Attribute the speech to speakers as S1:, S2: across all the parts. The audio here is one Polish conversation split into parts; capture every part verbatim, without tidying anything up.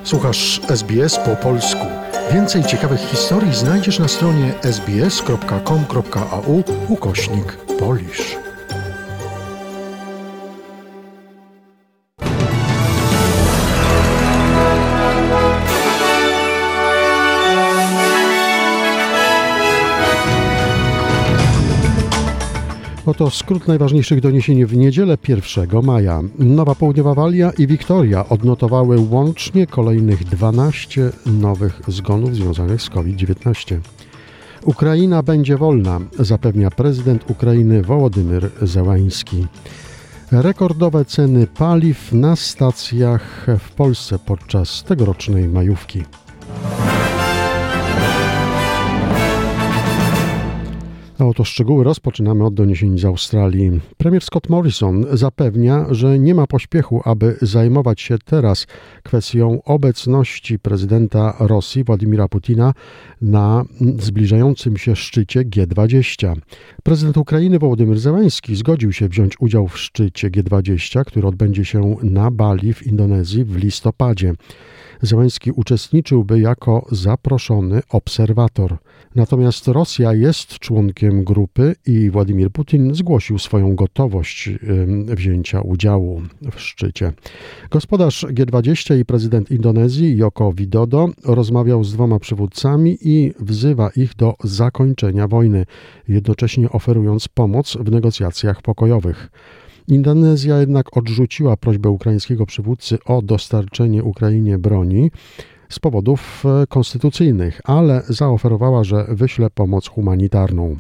S1: Słuchasz S B S po polsku. Więcej ciekawych historii znajdziesz na stronie sbs.com.au ukośnik Polish. Oto skrót najważniejszych doniesień w niedzielę pierwszego maja. Nowa Południowa Walia i Wiktoria odnotowały łącznie kolejnych dwanaście nowych zgonów związanych z COVID dziewiętnaście. Ukraina będzie wolna, zapewnia prezydent Ukrainy Wołodymyr Zełański. Rekordowe ceny paliw na stacjach w Polsce podczas tegorocznej majówki. A oto szczegóły. Rozpoczynamy od doniesień z Australii. Premier Scott Morrison zapewnia, że nie ma pośpiechu, aby zajmować się teraz kwestią obecności prezydenta Rosji Władimira Putina na zbliżającym się szczycie G dwadzieścia. Prezydent Ukrainy Wołodymyr Zełański zgodził się wziąć udział w szczycie G dwadzieścia, który odbędzie się na Bali w Indonezji w listopadzie. Zełański uczestniczyłby jako zaproszony obserwator. Natomiast Rosja jest członkiem grupy i Władimir Putin zgłosił swoją gotowość wzięcia udziału w szczycie. Gospodarz G dwadzieścia i prezydent Indonezji Joko Widodo rozmawiał z dwoma przywódcami i wzywa ich do zakończenia wojny, jednocześnie oferując pomoc w negocjacjach pokojowych. Indonezja jednak odrzuciła prośbę ukraińskiego przywódcy o dostarczenie Ukrainie broni z powodów konstytucyjnych, ale zaoferowała, że wyśle pomoc humanitarną.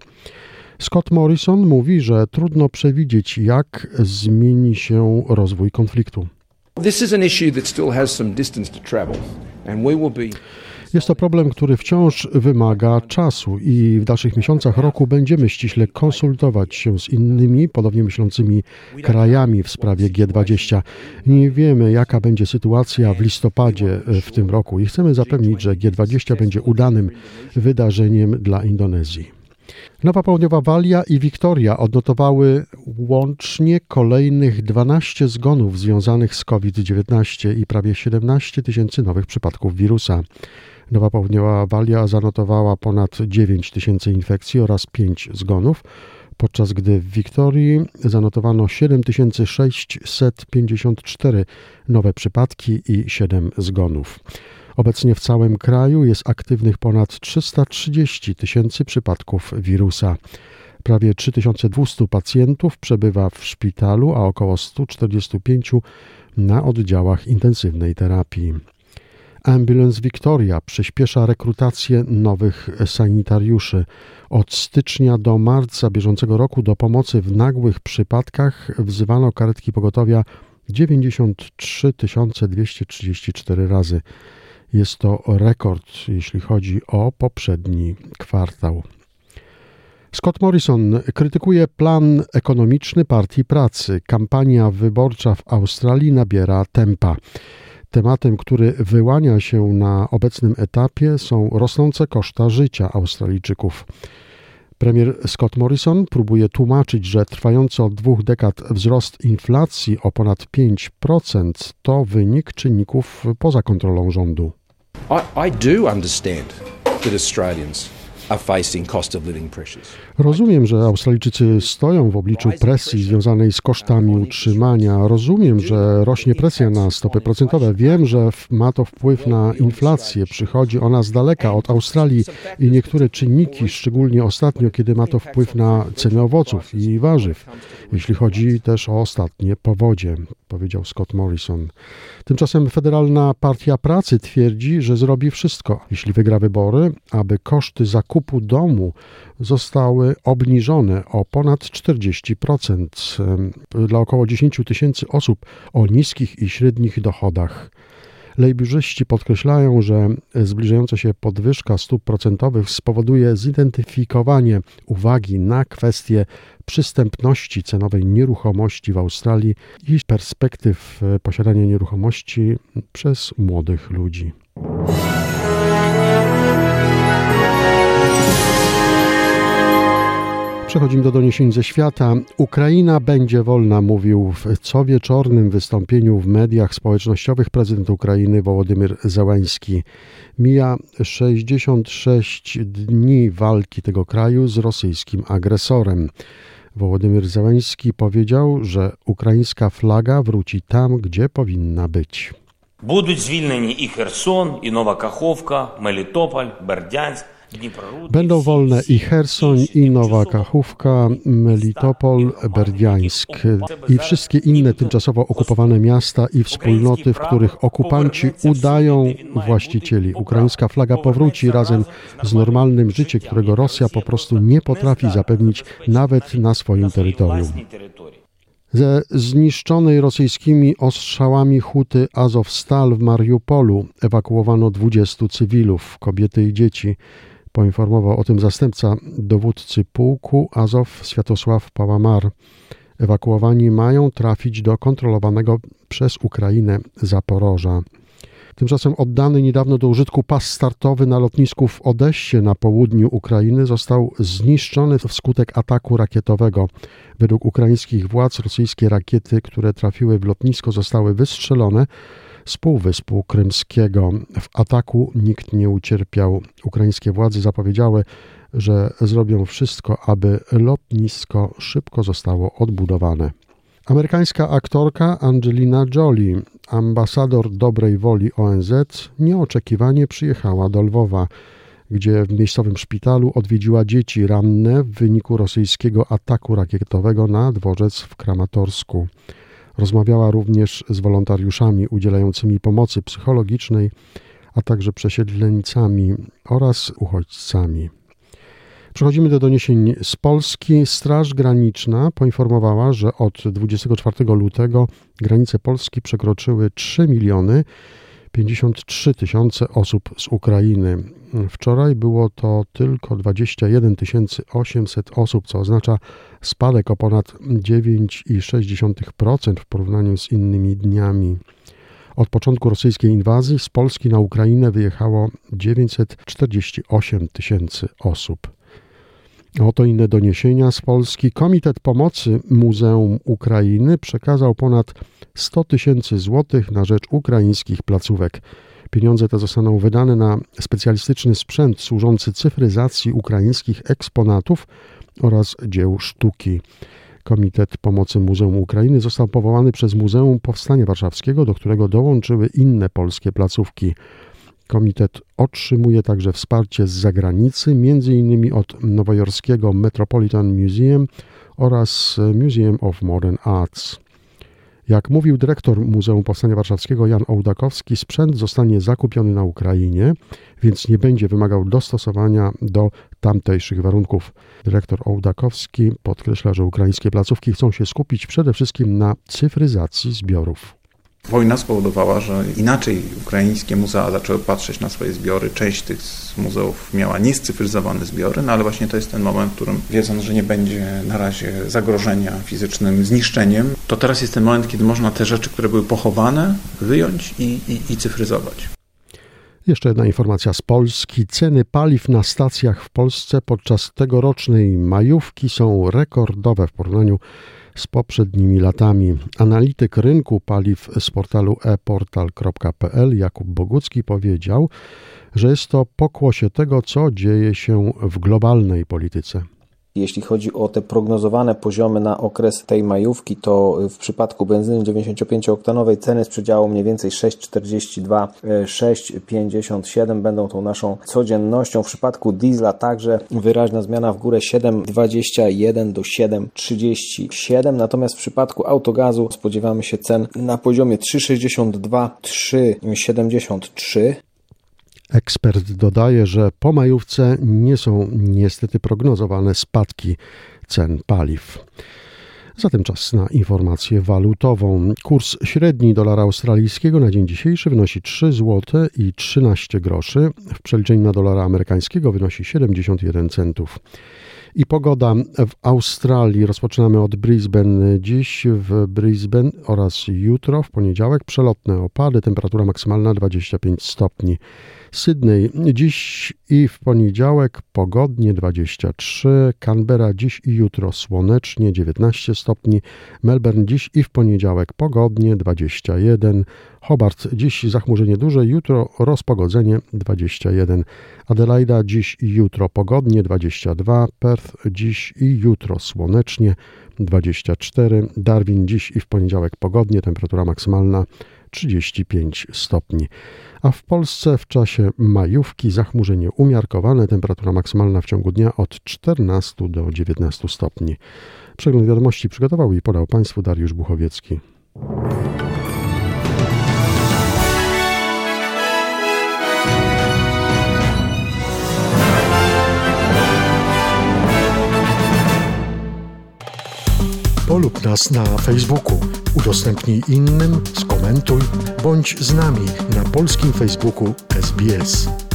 S1: Scott Morrison mówi, że trudno przewidzieć, jak zmieni się rozwój konfliktu.
S2: This is an issue that still has some distance to travel, and we will be
S1: Jest to problem, który wciąż wymaga czasu i w dalszych miesiącach roku będziemy ściśle konsultować się z innymi podobnie myślącymi krajami w sprawie G dwadzieścia. Nie wiemy, jaka będzie sytuacja w listopadzie w tym roku i chcemy zapewnić, że G dwadzieścia będzie udanym wydarzeniem dla Indonezji. Nowa Południowa Walia i Wiktoria odnotowały łącznie kolejnych dwanaście zgonów związanych z COVID dziewiętnaście i prawie siedemnaście tysięcy nowych przypadków wirusa. Nowa Południowa Walia zanotowała ponad dziewięć tysięcy infekcji oraz pięć zgonów, podczas gdy w Wiktorii zanotowano siedem tysięcy sześćset pięćdziesiąt cztery nowe przypadki i siedem zgonów. Obecnie w całym kraju jest aktywnych ponad trzysta trzydzieści tysięcy przypadków wirusa. Prawie trzy tysiące dwieście pacjentów przebywa w szpitalu, a około sto czterdzieści pięć na oddziałach intensywnej terapii. Ambulance Victoria przyspiesza rekrutację nowych sanitariuszy. Od stycznia do marca bieżącego roku do pomocy w nagłych przypadkach wzywano karetki pogotowia dziewięćdziesiąt trzy tysiące dwieście trzydzieści cztery razy. Jest to rekord, jeśli chodzi o poprzedni kwartał. Scott Morrison krytykuje plan ekonomiczny Partii Pracy. Kampania wyborcza w Australii nabiera tempa. Tematem, który wyłania się na obecnym etapie, są rosnące koszta życia Australijczyków. Premier Scott Morrison próbuje tłumaczyć, że trwający od dwóch dekad wzrost inflacji o ponad pięć procent to wynik czynników poza kontrolą rządu.
S2: I, I do understand that Australians are facing cost of living pressures.
S1: Rozumiem, że Australijczycy stoją w obliczu presji związanej z kosztami utrzymania. Rozumiem, że rośnie presja na stopy procentowe. Wiem, że ma to wpływ na inflację. Przychodzi ona z daleka od Australii i niektóre czynniki, szczególnie ostatnio, kiedy ma to wpływ na ceny owoców i warzyw. Jeśli chodzi też o ostatnie powodzie, powiedział Scott Morrison. Tymczasem Federalna Partia Pracy twierdzi, że zrobi wszystko, jeśli wygra wybory, aby koszty zakupu domu zostały obniżone o ponad czterdzieści procent dla około dziesięć tysięcy osób o niskich i średnich dochodach. Lejbrzyści podkreślają, że zbliżająca się podwyżka stóp procentowych spowoduje zidentyfikowanie uwagi na kwestię przystępności cenowej nieruchomości w Australii i perspektyw posiadania nieruchomości przez młodych ludzi. Przechodzimy do doniesień ze świata. Ukraina będzie wolna, mówił w cowieczornym wystąpieniu w mediach społecznościowych prezydent Ukrainy Wołodymyr Zełenski. Mija sześćdziesiąt sześć dni walki tego kraju z rosyjskim agresorem. Wołodymyr Zełenski powiedział, że ukraińska flaga wróci tam, gdzie powinna być.
S3: Будуть звільнені і Херсон, і Нова Каховка, Мелітополь, Бердянськ.
S1: Będą wolne i Cherson, i Nowa Kachówka, Melitopol, Berdiańsk i wszystkie inne tymczasowo okupowane miasta i wspólnoty, w których okupanci udają właścicieli. Ukraińska flaga powróci razem z normalnym życiem, którego Rosja po prostu nie potrafi zapewnić nawet na swoim terytorium. Ze zniszczonej rosyjskimi ostrzałami huty Azovstal w Mariupolu ewakuowano dwudziestu cywilów, kobiety i dzieci. Poinformował o tym zastępca dowódcy pułku Azow Światosław Pałamar. Ewakuowani mają trafić do kontrolowanego przez Ukrainę Zaporoża. Tymczasem oddany niedawno do użytku pas startowy na lotnisku w Odessie na południu Ukrainy został zniszczony wskutek ataku rakietowego. Według ukraińskich władz rosyjskie rakiety, które trafiły w lotnisko, zostały wystrzelone z półwyspu krymskiego. W ataku nikt nie ucierpiał. Ukraińskie władze zapowiedziały, że zrobią wszystko, aby lotnisko szybko zostało odbudowane. Amerykańska aktorka Angelina Jolie, ambasador dobrej woli O N Z, nieoczekiwanie przyjechała do Lwowa, gdzie w miejscowym szpitalu odwiedziła dzieci ranne w wyniku rosyjskiego ataku rakietowego na dworzec w Kramatorsku. Rozmawiała również z wolontariuszami udzielającymi pomocy psychologicznej, a także przesiedleńcami oraz uchodźcami. Przechodzimy do doniesień z Polski. Straż Graniczna poinformowała, że od dwudziestego czwartego lutego granice Polski przekroczyły trzy miliony pięćdziesiąt trzy tysiące osób z Ukrainy. Wczoraj było to tylko dwadzieścia jeden tysięcy osiemset osób, co oznacza spadek o ponad dziewięć przecinek sześć procent w porównaniu z innymi dniami. Od początku rosyjskiej inwazji z Polski na Ukrainę wyjechało dziewięćset czterdzieści osiem tysięcy osób. Oto inne doniesienia z Polski. Komitet Pomocy Muzeum Ukrainy przekazał ponad sto tysięcy złotych na rzecz ukraińskich placówek. Pieniądze te zostaną wydane na specjalistyczny sprzęt służący cyfryzacji ukraińskich eksponatów oraz dzieł sztuki. Komitet Pomocy Muzeum Ukrainy został powołany przez Muzeum Powstania Warszawskiego, do którego dołączyły inne polskie placówki. Komitet otrzymuje także wsparcie z zagranicy, między innymi od nowojorskiego Metropolitan Museum oraz Museum of Modern Arts. Jak mówił dyrektor Muzeum Powstania Warszawskiego Jan Ołdakowski, sprzęt zostanie zakupiony na Ukrainie, więc nie będzie wymagał dostosowania do tamtejszych warunków. Dyrektor Ołdakowski podkreśla, że ukraińskie placówki chcą się skupić przede wszystkim na cyfryzacji zbiorów.
S4: Wojna spowodowała, że inaczej ukraińskie muzea zaczęły patrzeć na swoje zbiory. Część tych muzeów miała niescyfryzowane zbiory, no ale właśnie to jest ten moment, w którym, wiedząc, że nie będzie na razie zagrożenia fizycznym zniszczeniem, to teraz jest ten moment, kiedy można te rzeczy, które były pochowane, wyjąć i, i, i cyfryzować.
S1: Jeszcze jedna informacja z Polski. Ceny paliw na stacjach w Polsce podczas tegorocznej majówki są rekordowe w porównaniu z poprzednimi latami. Analityk rynku paliw z portalu e portal kropka p l Jakub Bogucki powiedział, że jest to pokłosie tego, co dzieje się w globalnej polityce.
S5: Jeśli chodzi o te prognozowane poziomy na okres tej majówki, to w przypadku benzyny dziewięćdziesięciopięcioktanowej ceny z przedziału mniej więcej sześć czterdzieści dwa, sześć pięćdziesiąt siedem będą tą naszą codziennością. W przypadku diesla także wyraźna zmiana w górę siedem dwadzieścia jeden do siedem trzydzieści siedem. Natomiast w przypadku autogazu spodziewamy się cen na poziomie trzy sześćdziesiąt dwa, trzy siedemdziesiąt trzy.
S1: Ekspert dodaje, że po majówce nie są niestety prognozowane spadki cen paliw. Zatem czas na informację walutową. Kurs średni dolara australijskiego na dzień dzisiejszy wynosi trzy złote i trzynaście groszy. W przeliczeniu na dolara amerykańskiego wynosi siedemdziesiąt jeden centów. I pogoda w Australii. Rozpoczynamy od Brisbane. Dziś w Brisbane oraz jutro w poniedziałek przelotne opady. Temperatura maksymalna dwadzieścia pięć stopni. Sydney dziś i w poniedziałek pogodnie dwadzieścia trzy, Canberra dziś i jutro słonecznie dziewiętnaście stopni, Melbourne dziś i w poniedziałek pogodnie dwadzieścia jeden, Hobart dziś zachmurzenie duże, jutro rozpogodzenie dwadzieścia jeden, Adelaida dziś i jutro pogodnie dwadzieścia dwa, Perth dziś i jutro słonecznie dwadzieścia cztery, Darwin dziś i w poniedziałek pogodnie, temperatura maksymalna trzydzieści pięć stopni. A w Polsce w czasie majówki zachmurzenie umiarkowane, temperatura maksymalna w ciągu dnia od czternastu do dziewiętnastu stopni. Przegląd wiadomości przygotował i podał Państwu Dariusz Buchowiecki. Polub nas na Facebooku, udostępnij innym, skomentuj, bądź z nami na polskim Facebooku S B S.